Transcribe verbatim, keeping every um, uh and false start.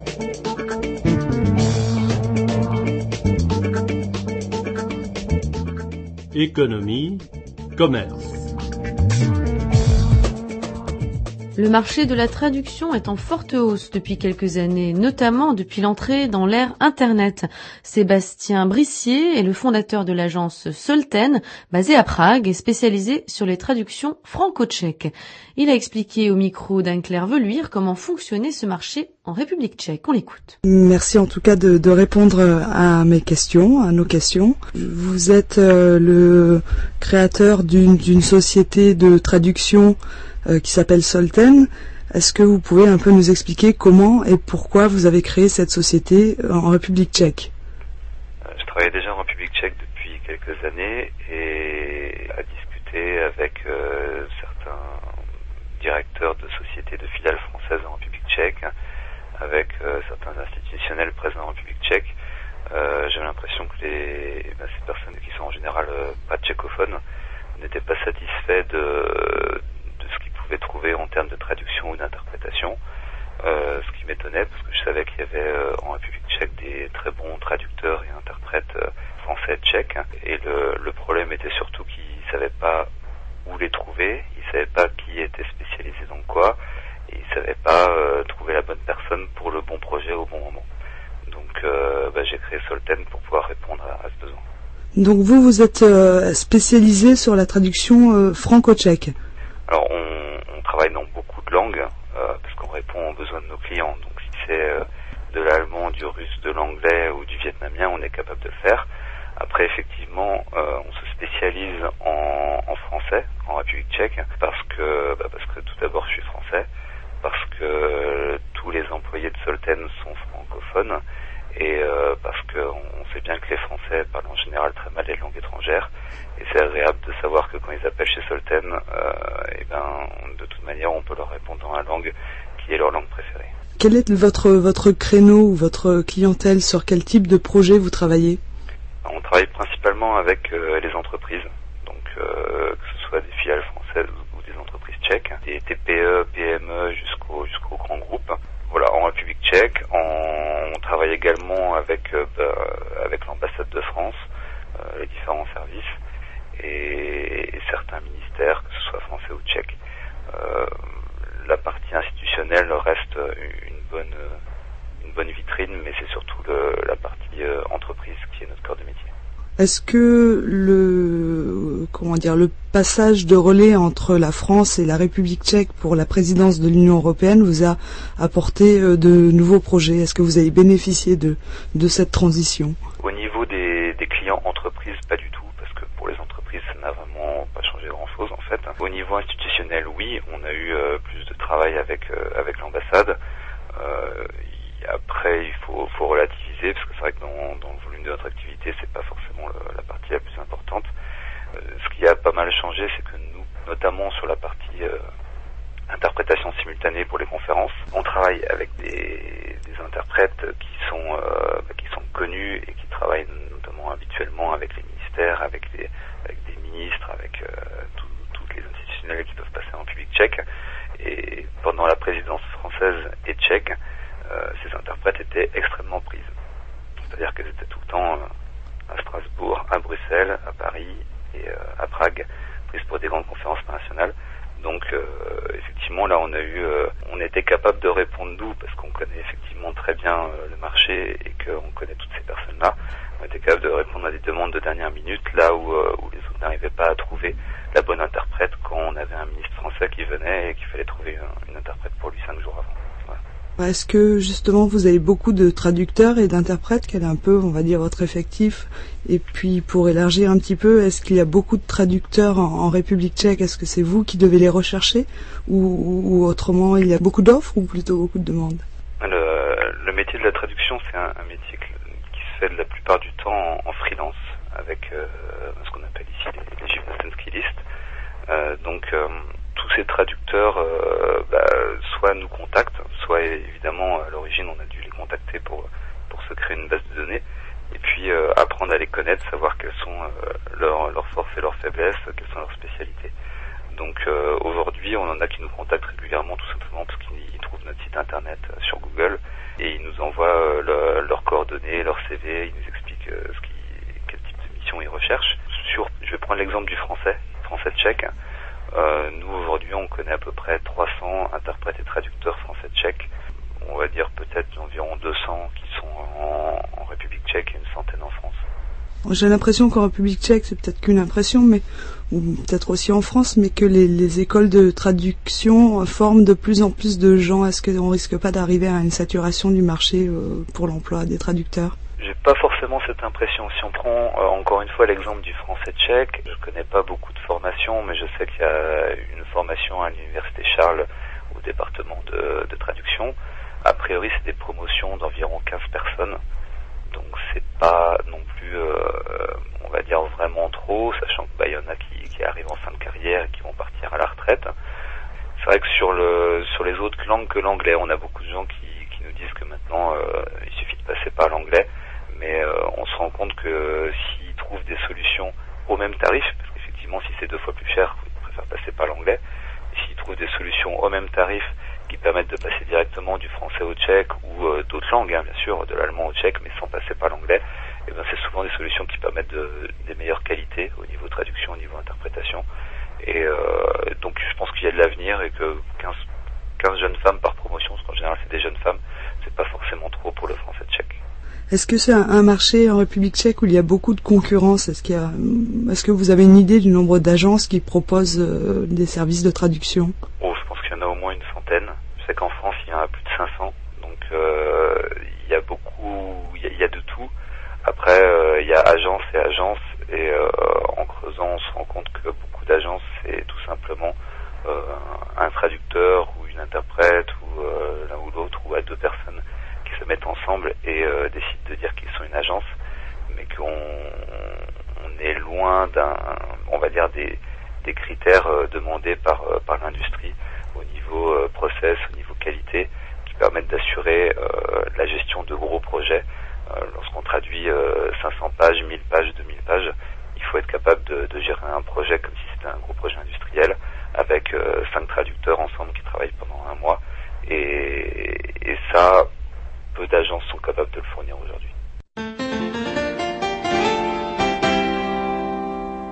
Économie, commerce. Le marché de la traduction est en forte hausse depuis quelques années, notamment depuis l'entrée dans l'ère Internet. Sébastien Brissier est le fondateur de l'agence Solten, basée à Prague et spécialisée sur les traductions franco-tchèques. Il a expliqué au micro d'Anne-Claire Veluire comment fonctionnait ce marché en République tchèque. On l'écoute. Merci en tout cas de, de répondre à mes questions, à nos questions. Vous êtes euh, le créateur d'une, d'une société de traduction Euh, qui s'appelle Solten. Est-ce que vous pouvez un peu nous expliquer comment et pourquoi vous avez créé cette société en République tchèque? Je travaillais déjà en République tchèque depuis quelques années et à discuter avec euh, certains directeurs de sociétés de filiales françaises en République tchèque, avec euh, certains institutionnels présents en République tchèque. Euh, j'ai l'impression que les, ben, ces personnes qui sont en général euh, pas tchécophones n'étaient pas satisfaits de trouver en termes de traduction ou d'interprétation, euh, ce qui m'étonnait parce que je savais qu'il y avait euh, en République tchèque des très bons traducteurs et interprètes euh, français tchèques, et le, le problème était surtout qu'ils ne savaient pas où les trouver, ils ne savaient pas qui était spécialisé dans quoi, et ils ne savaient pas euh, trouver la bonne personne pour le bon projet au bon moment. Donc euh, bah, j'ai créé Solten pour pouvoir répondre à, à ce besoin. Donc vous, vous êtes euh, spécialisé sur la traduction euh, franco-tchèque. Alors on travaille dans beaucoup de langues, euh, parce qu'on répond aux besoins de nos clients. Donc si c'est euh, de l'allemand, du russe, de l'anglais ou du vietnamien, on est capable de le faire. Après, effectivement, euh, on se spécialise en, en français, en République tchèque, parce que, bah, parce que tout d'abord je suis français, parce que tous les employés de Solten sont francophones, et euh, parce qu'on sait bien que les Français parlent en général très mal les langues étrangères, et c'est agréable de savoir que quand ils appellent chez Solten, euh, et ben, de toute manière, on peut leur répondre dans la langue qui est leur langue préférée. Quel est votre, votre créneau ou votre clientèle? Sur quel type de projet vous travaillez? On travaille principalement avec euh, les entreprises, donc euh, que ce soit des filiales françaises ou des entreprises tchèques, des T P E, P M E jusqu'au, jusqu'aux grands groupes. Voilà, en République tchèque, on, on travaille également avec, euh, bah, avec l'ambassade de France, euh, les différents services et, et certains ministères, que ce soit français ou tchèque. Euh, la partie institutionnelle reste une bonne, une bonne vitrine, mais c'est surtout le, la partie euh, entreprise qui est notre cœur de métier. Est-ce que le, comment dire, le passage de relais entre la France et la République tchèque pour la présidence de l'Union européenne vous a apporté de nouveaux projets? Est-ce que vous avez bénéficié de, de cette transition? Au niveau des, des clients entreprises, pas du tout, parce que pour les entreprises, ça n'a vraiment pas changé grand-chose en fait. Au niveau institutionnel, oui, on a eu euh, plus de travail avec, euh, avec l'ambassade. Euh, Après, il faut, faut relativiser, parce que c'est vrai que dans, dans le volume de notre activité, c'est pas forcément le, la partie la plus importante. Euh, ce qui a pas mal changé, c'est que nous, notamment sur la partie euh, interprétation simultanée pour les conférences, on travaille avec des, des interprètes qui sont, euh, qui sont connus et qui travaillent notamment habituellement avec les ministères, avec, les, avec des ministres, avec euh, tout, toutes les institutionnels qui peuvent passer en République tchèque. Et pendant la présidence française et tchèque, Euh, ces interprètes étaient extrêmement prises. C'est-à-dire qu'elles étaient tout le temps euh, à Strasbourg, à Bruxelles, à Paris et euh, à Prague, prises pour des grandes conférences internationales. Donc euh, effectivement là on a eu, euh, on était capable de répondre nous parce qu'on connaît effectivement très bien euh, le marché et qu'on connaît toutes ces personnes-là. On était capable de répondre à des demandes de dernière minute là où, euh, où les autres n'arrivaient pas à trouver la bonne interprète quand on avait un ministre français qui venait et qu'il fallait trouver une, une interprète pour lui cinq jours avant. Est-ce que justement vous avez beaucoup de traducteurs et d'interprètes? Quel est un peu, on va dire, votre effectif? Et puis pour élargir un petit peu, est-ce qu'il y a beaucoup de traducteurs en, en République tchèque? Est-ce que c'est vous qui devez les rechercher? Ou, ou autrement, il y a beaucoup d'offres ou plutôt beaucoup de demandes? Le, le métier de la traduction, c'est un, un métier qui se fait la plupart du temps en, en freelance, avec euh, ce qu'on appelle ici les, les gymnastenskilistes. Euh, donc euh, tous ces traducteurs euh, bah, soit nous contactent, soit évidemment à l'origine on a dû les contacter pour, pour se créer une base de données, et puis euh, apprendre à les connaître, savoir quelles sont euh, leurs, leurs forces et leurs faiblesses, quelles sont leurs spécialités. Donc euh, aujourd'hui on en a qui nous contactent régulièrement tout simplement parce qu'ils trouvent notre site internet sur Google et ils nous envoient euh, le, leurs coordonnées, leur C V, ils nous expliquent euh, ce qui, quel type de mission ils recherchent. Sur, je vais prendre l'exemple du français, français tchèque. Euh, nous aujourd'hui on connaît à peu près trois cents interprètes et traducteurs français tchèques. On va dire peut-être environ deux cents qui sont en, en République tchèque et une centaine en France. J'ai l'impression qu'en République tchèque, c'est peut-être qu'une impression, mais ou peut-être aussi en France, mais que les, les écoles de traduction forment de plus en plus de gens. Est-ce qu'on risque pas d'arriver à une saturation du marché euh, pour l'emploi des traducteurs? J'ai pas forcément cette impression. Si on prend euh, encore une fois l'exemple du français tchèque, je connais pas beaucoup de formations, mais je sais qu'il y a une formation à l'université Charles au département de, de traduction. A priori, c'est des promotions d'environ quinze personnes. Donc c'est pas non plus, euh, on va dire, vraiment trop, sachant que bah, y en a qui, qui arrivent en fin de carrière et qui vont partir à la retraite. C'est vrai que sur le sur les autres langues que l'anglais, on a beaucoup de gens qui, qui nous disent que maintenant euh, il suffit de passer par l'anglais, mais euh, on se rend compte que s'ils trouvent des solutions au même tarif, parce qu'effectivement si c'est deux fois plus cher, ils préfèrent passer par l'anglais, et s'ils trouvent des solutions au même tarif qui permettent de passer directement du français au tchèque ou euh, d'autres langues, hein, bien sûr, de l'allemand au tchèque, mais sans passer par l'anglais, et ben c'est souvent des solutions qui permettent de, des meilleures qualités au niveau traduction, au niveau interprétation. Et euh, donc je pense qu'il y a de l'avenir et que quinze, quinze jeunes femmes par promotion, parce qu'en général c'est des jeunes femmes, c'est pas forcément trop pour le français tchèque. Est-ce que c'est un, un marché en République tchèque où il y a beaucoup de concurrence? Est-ce qu'il y a, est-ce que vous avez une idée du nombre d'agences qui proposent euh, des services de traduction? Oh, je pense qu'il y en a au moins une centaine. Je sais qu'en France il y en a plus de cinq cents, donc euh, il y a beaucoup, il y a, il y a de tout. Après euh, il y a agence et agence, et euh, en creusant on se rend compte que beaucoup d'agences c'est tout simplement euh, un traducteur ou une interprète ou euh, l'un ou l'autre, ou à deux personnes qui se mettent ensemble et euh, décident de dire qu'ils sont une agence, mais qu'on on est loin d'un, on va dire des, des critères euh, demandés par euh, par l'industrie au niveau euh, process, au niveau qualité, qui permettent d'assurer euh, la gestion de gros projets. Euh, lorsqu'on traduit euh, cinq cents pages, mille pages, deux mille pages, il faut être capable de, de gérer un projet comme si c'était un gros projet industriel, avec euh, cinq traducteurs ensemble qui travaillent pendant un mois, et, et ça, peu d'agences sont capables de le fournir aujourd'hui.